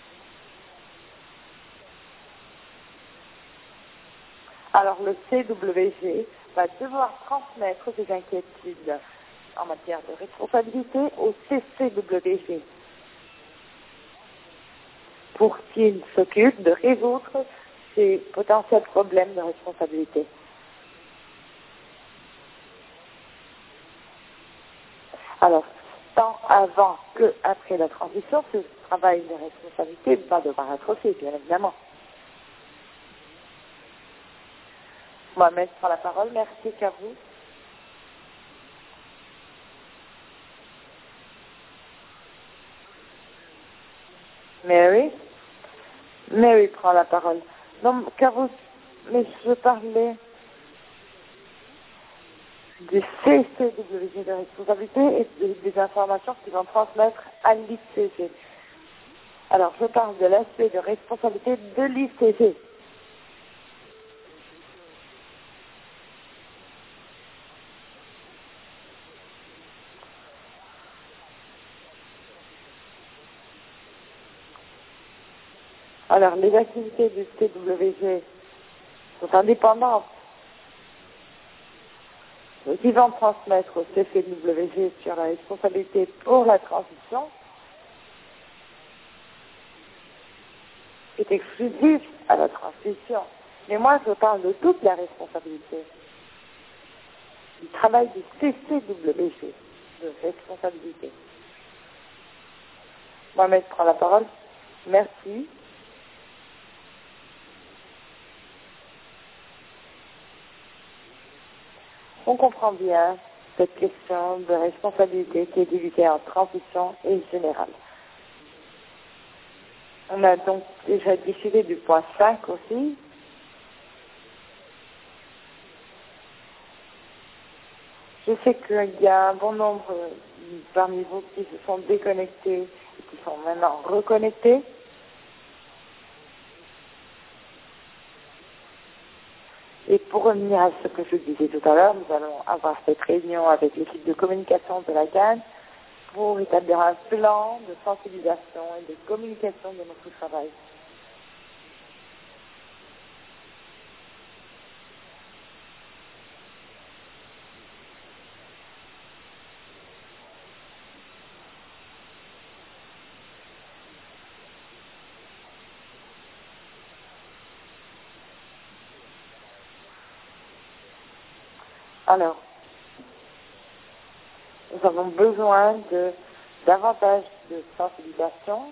Alors le C W G va devoir transmettre ses inquiétudes en matière de responsabilité au C C W G pour qu'il s'occupe de résoudre ces potentiels problèmes de responsabilité. Alors, tant avant que après la transition, ce travail de responsabilité va devoir être fait, bien évidemment. Mohamed prend la parole. Merci, Carlos. Mary. Mary prend la parole. Non, Carlos, mais je parlais du C C W G de responsabilité et de- des informations qu'ils vont transmettre à l'I C G. Alors, je parle de l'aspect de responsabilité de l'I C G. Alors, les activités du C W G sont indépendantes, qui vont transmettre au C F W G sur la responsabilité pour la transition, est exclusif à la transition. Mais moi, je parle de toute la responsabilité. Du travail du C C W G, de responsabilité. Mohamed prend la parole. Merci. On comprend bien cette question de responsabilité qui est divisée en transition et générale. On a donc déjà discuté du point cinq aussi. Je sais qu'il y a un bon nombre parmi vous qui se sont déconnectés et qui sont maintenant reconnectés. Et pour revenir à ce que je disais tout à l'heure, nous allons avoir cette réunion avec l'équipe de communication de la C A N pour établir un plan de sensibilisation et de communication de notre travail. Alors, nous avons besoin de davantage de sensibilisation.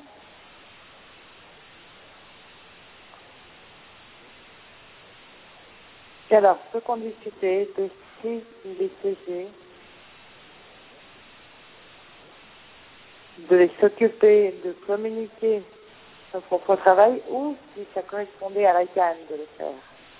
Et alors, ce qu'on discutait de si les C G de s'occuper de communiquer son propre travail ou si ça correspondait à la C A N de le faire.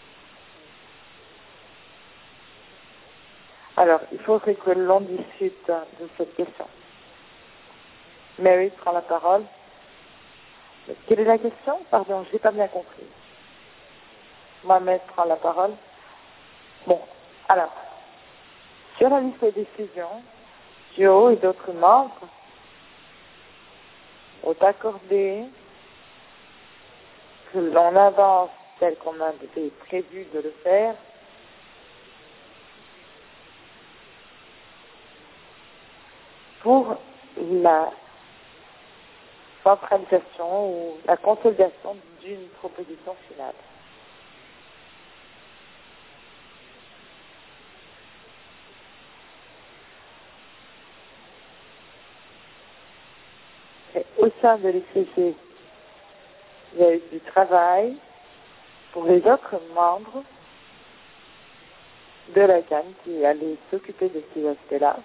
Alors, il faudrait que l'on discute de cette question. Mary prend la parole. Quelle est la question? Pardon, je n'ai pas bien compris. Mohamed prend la parole. Bon, alors, sur la liste de décision, Joe et d'autres membres ont accordé que l'on avance tel qu'on avait prévu de le faire pour la centralisation ou la consolidation d'une proposition finale. Et au sein de l'E C G, il y a eu du travail pour les autres membres de la C A N qui allaient s'occuper de ces aspects-là.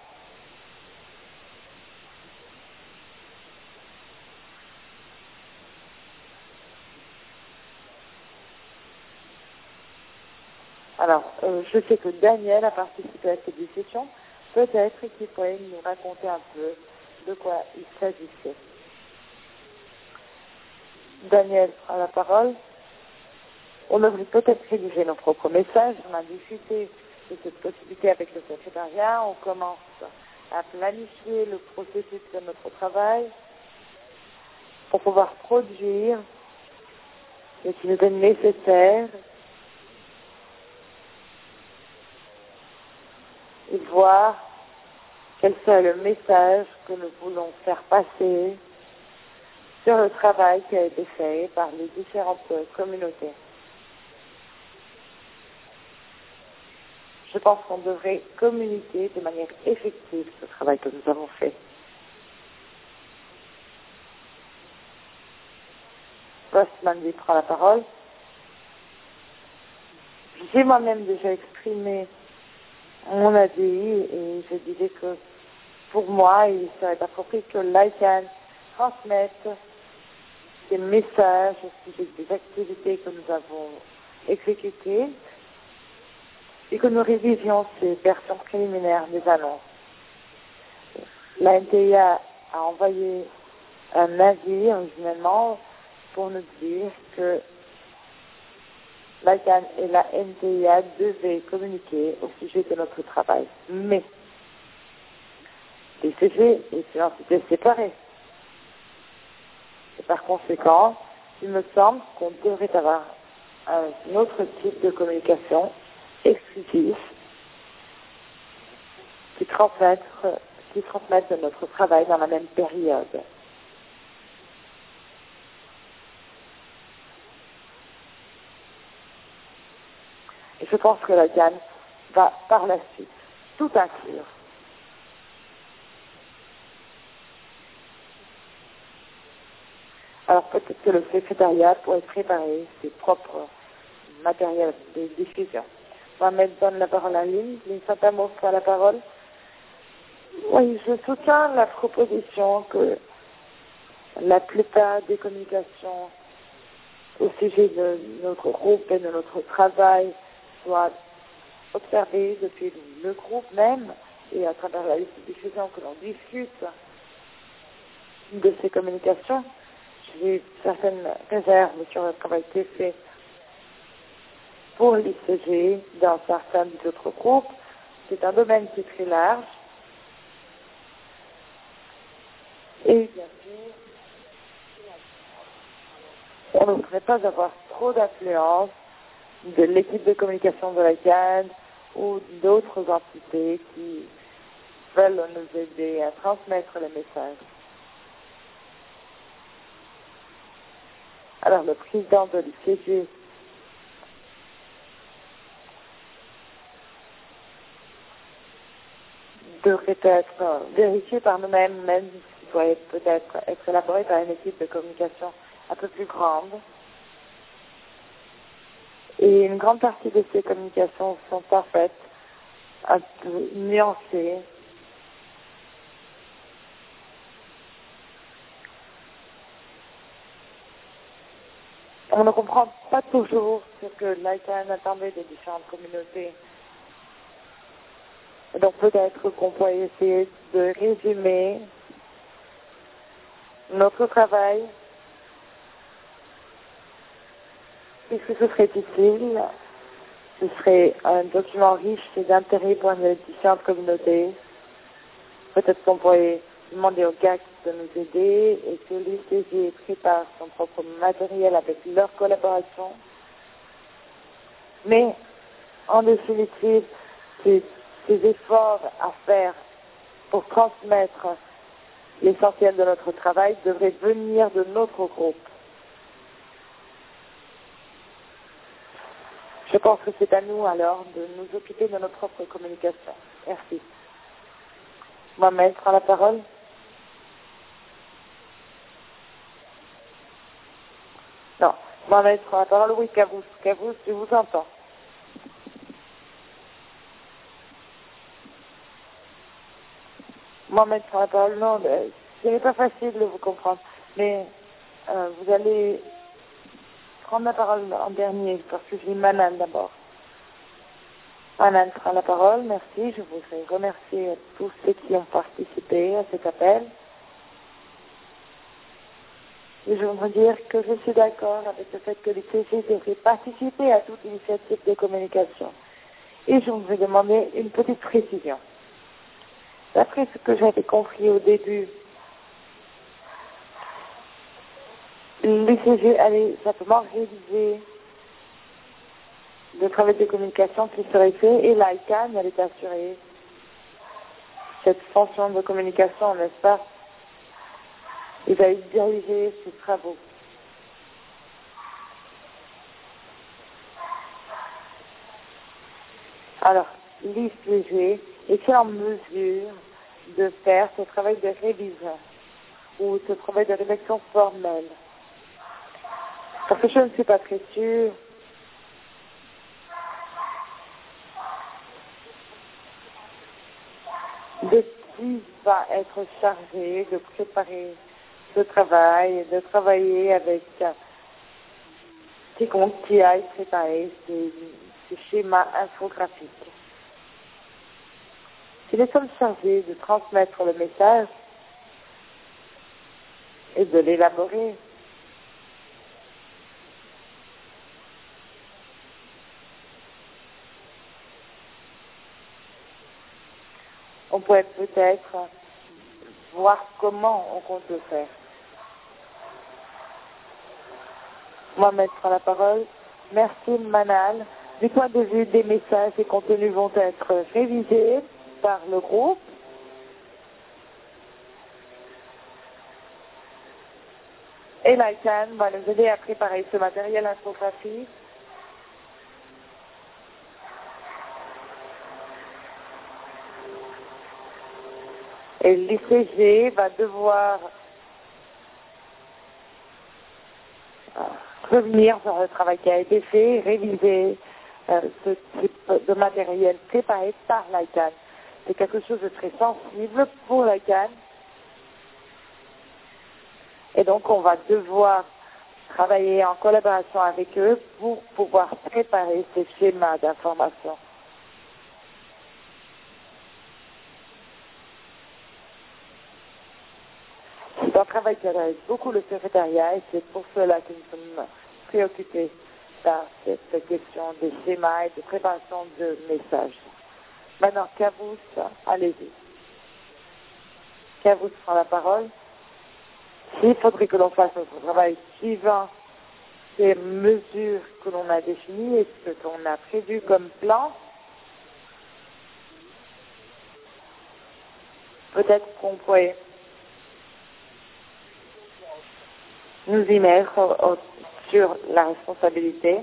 Alors, euh, je sais que Daniel a participé à cette discussion. Peut-être qu'il pourrait nous raconter un peu de quoi il s'agissait. Daniel prend la parole. On devrait peut-être rédiger nos propres messages. On a discuté de cette possibilité avec le secrétariat. On commence à planifier le processus de notre travail pour pouvoir produire ce qui nous est nécessaire et voir quel serait le message que nous voulons faire passer sur le travail qui a été fait par les différentes communautés. Je pense qu'on devrait communiquer de manière effective ce travail que nous avons fait. Postman prend la parole. J'ai moi-même déjà exprimé mon avis et je disais que pour moi, il serait approprié que l'I C A N transmette des messages au sujet des activités que nous avons exécutées et que nous révisions ces versions préliminaires des annonces. La N T I A a envoyé un avis originellement pour nous dire que la C A N et la N T I A devaient communiquer au sujet de notre travail. Mais les C G est une entité séparée. Et par conséquent, il me semble qu'on devrait avoir un autre type de communication exclusif qui transmettent, qui transmettent notre travail dans la même période. Et je pense que la Lacan va par la suite tout inclure. Alors peut-être que le secrétariat pourrait préparer ses propres matériels de diffusion. Mohamed donne la parole à Lynn. Lynn Saint-Amour prend la parole. Oui, je soutiens la proposition que la plupart des communications au sujet de notre groupe et de notre travail soient observées depuis le groupe même et à travers la diffusion que l'on discute de ces communications. J'ai certaines réserves sur le travail qui est fait pour l'I C G dans certains autres groupes. C'est un domaine qui est très large. Et bien sûr, on ne devrait pas avoir trop d'influence de l'équipe de communication de la C A D ou d'autres entités qui veulent nous aider à transmettre les messages. Alors, le président de l'I C G devrait être vérifié par nous-mêmes, même s'il doit peut-être être élaboré par une équipe de communication un peu plus grande. Et une grande partie de ces communications sont en fait un peu nuancées. On ne comprend pas toujours ce que l'I C A N attendait des différentes communautés. Et donc peut-être qu'on pourrait essayer de résumer notre travail, puisque ce serait utile, ce serait un document riche et d'intérêt pour les différentes communautés. Peut-être qu'on pourrait demander aux G A C de nous aider et que l'I C G prépare son propre matériel avec leur collaboration. Mais en définitive, c'est ces efforts à faire pour transmettre l'essentiel de notre travail devraient venir de notre groupe. Je pense que c'est à nous alors de nous occuper de notre propre communication. Merci. Mohamed prend la parole. Non, Mohamed prend la parole. Oui, Kavous. Kavous, je vous entends. Mohamed prend la parole. Non, ce n'est pas facile de vous comprendre. Mais euh, vous allez prendre la parole en dernier, parce que j'ai Manan d'abord. Manan prend la parole. Merci. Je voudrais remercier tous ceux qui ont participé à cet appel. Et je voudrais dire que je suis d'accord avec le fait que l'I C G devrait participer à toute initiative de communication. Et je voudrais demander une petite précision. D'après ce que j'avais compris au début, l'I C G allait simplement réviser le travail de communication qui serait fait et l'I C A N allait assurer cette fonction de communication, n'est-ce pas? Il allait diriger ses travaux. Alors, l'I C G est-il en mesure de faire ce travail de révision ou ce travail de rédaction formelle? Parce que je ne suis pas très sûre de qui va être chargé de préparer ce travail, de travailler avec quiconque qui aille préparer ces, ces schémas infographiques. Si nous sommes chargés de transmettre le message et de l'élaborer, on pourrait peut-être voir comment on compte le faire. Mohamed prend la parole. Merci Manal. Du point de vue des messages et contenus vont être révisés par le groupe. Et l'ICANN va nous aider à préparer ce matériel infographique. Et l'I C G va devoir revenir sur le travail qui a été fait, réviser euh, ce type de matériel préparé par l'ICANN. C'est quelque chose de très sensible pour l'ICANN. Et donc, on va devoir travailler en collaboration avec eux pour pouvoir préparer ces schémas d'information. C'est un travail qui intéresse beaucoup le secrétariat et c'est pour cela que nous sommes préoccupés par cette question des schémas et de préparation de messages. Maintenant, Kavous, allez-y. Kavous prend la parole. Il faudrait que l'on fasse notre travail suivant ces mesures que l'on a définies et ce qu'on a prévu comme plan. Peut-être qu'on pourrait nous y mettre au, au, sur la responsabilité.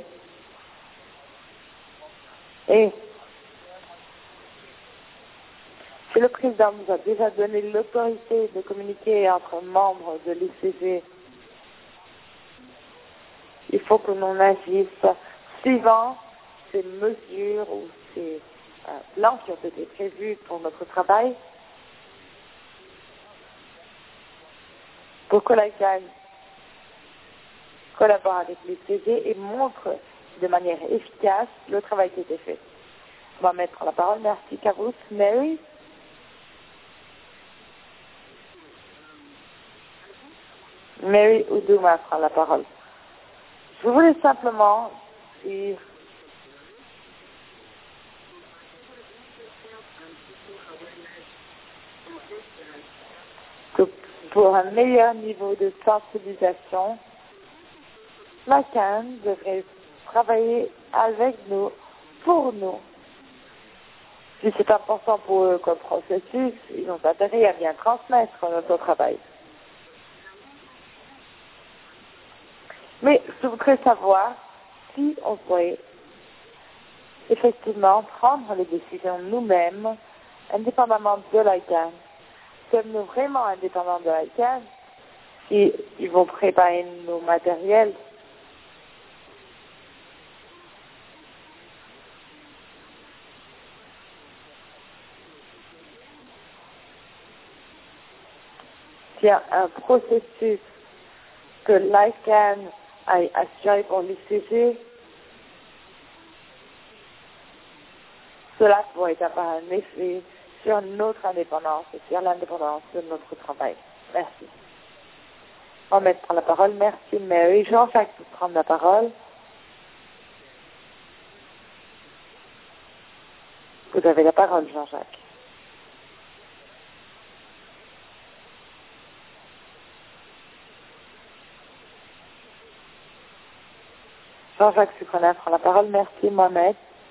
Et si le président nous a déjà donné l'autorité de communiquer entre membres de l'I C G, il faut que l'on agisse suivant ces mesures ou ces euh, plans qui ont été prévus pour notre travail pour que l'ICANN collabore avec l'I C G et montre de manière efficace le travail qui a été fait. On va mettre la parole. Merci, Kavous. Mary? Mary Oudouma prend la parole. Je voulais simplement dire que pour un meilleur niveau de sensibilisation, l'ICANN devrait travailler avec nous, pour nous. Si c'est important pour eux comme processus, ils ont intérêt à bien transmettre notre travail. Mais je voudrais savoir si on pourrait effectivement prendre les décisions nous-mêmes, indépendamment de l'ICANN. Sommes-nous vraiment indépendants de l'ICANN si ils vont préparer nos matériels? S'il y a un processus que l'ICANN a assuré pour l'I C G, cela pourrait avoir un effet sur notre indépendance et sur l'indépendance de notre travail. Merci. On va mettre la parole. Merci, Mary. Jean-Jacques peut prendre la parole. Vous avez la parole, Jean-Jacques. Jean-Jacques Sucronin prend la parole. Merci, Mohamed.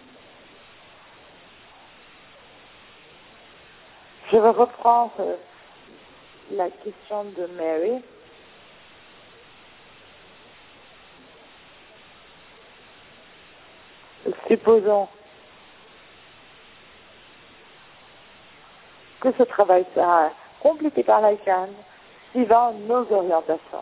Je vais reprendre euh, la question de Mary. Supposons que ce travail sera complété par l'ICANN suivant nos orientations.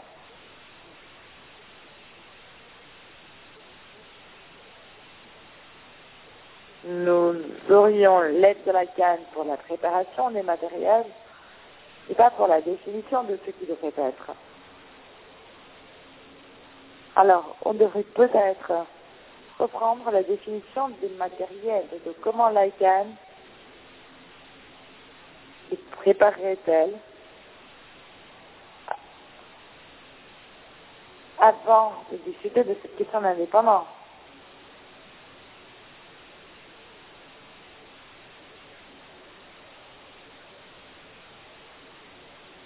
Nous aurions l'aide de l'ICANN pour la préparation des matériels et pas pour la définition de ce qui devrait être. Alors, on devrait peut-être reprendre la définition des matériels et de comment l'ICANN les préparerait-elle avant de discuter de cette question d'indépendance.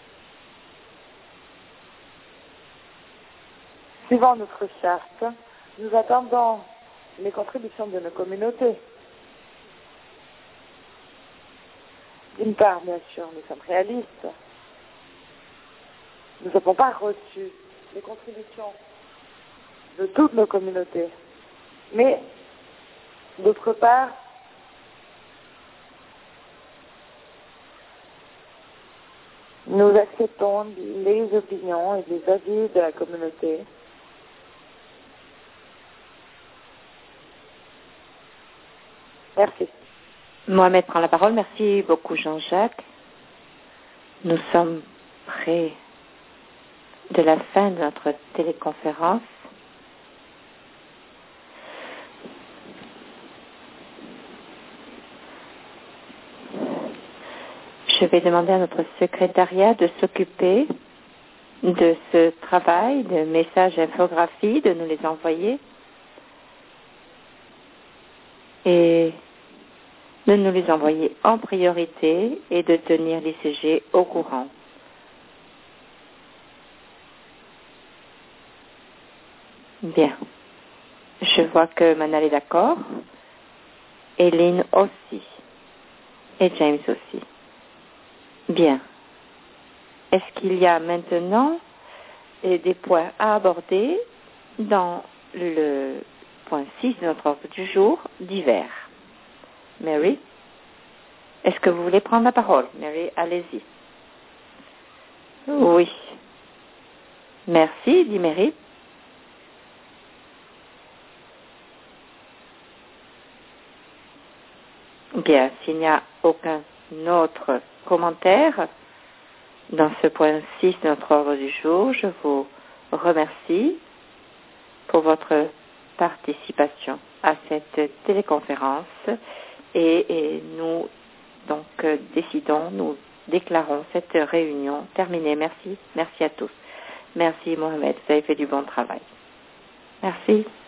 Suivant notre charte, Nous attendons les contributions de nos communautés. D'une part, bien sûr, nous sommes réalistes. Nous n'avons pas reçu les contributions de toutes nos communautés. Mais, d'autre part, nous acceptons les opinions et les avis de la communauté. Merci. Mohamed prend la parole. Merci beaucoup, Jean-Jacques. Nous sommes près de la fin de notre téléconférence. Je vais demander à notre secrétariat de s'occuper de ce travail de messages infographie, de nous les envoyer et de nous les envoyer en priorité et de tenir l'I C G au courant. Bien. Je vois que Manal est d'accord. Et Lynn aussi. Et James aussi. Bien. Est-ce qu'il y a maintenant des points à aborder dans le point six de notre ordre du jour, divers? Mary, est-ce que vous voulez prendre la parole? Mary, allez-y. Oui. Merci, dit Mary. Bien, s'il n'y a aucun autre commentaire dans ce point six de notre ordre du jour, je vous remercie pour votre participation à cette téléconférence et, et nous donc euh, décidons, nous déclarons cette réunion terminée. Merci, merci à tous. Merci Mohamed, vous avez fait du bon travail. Merci.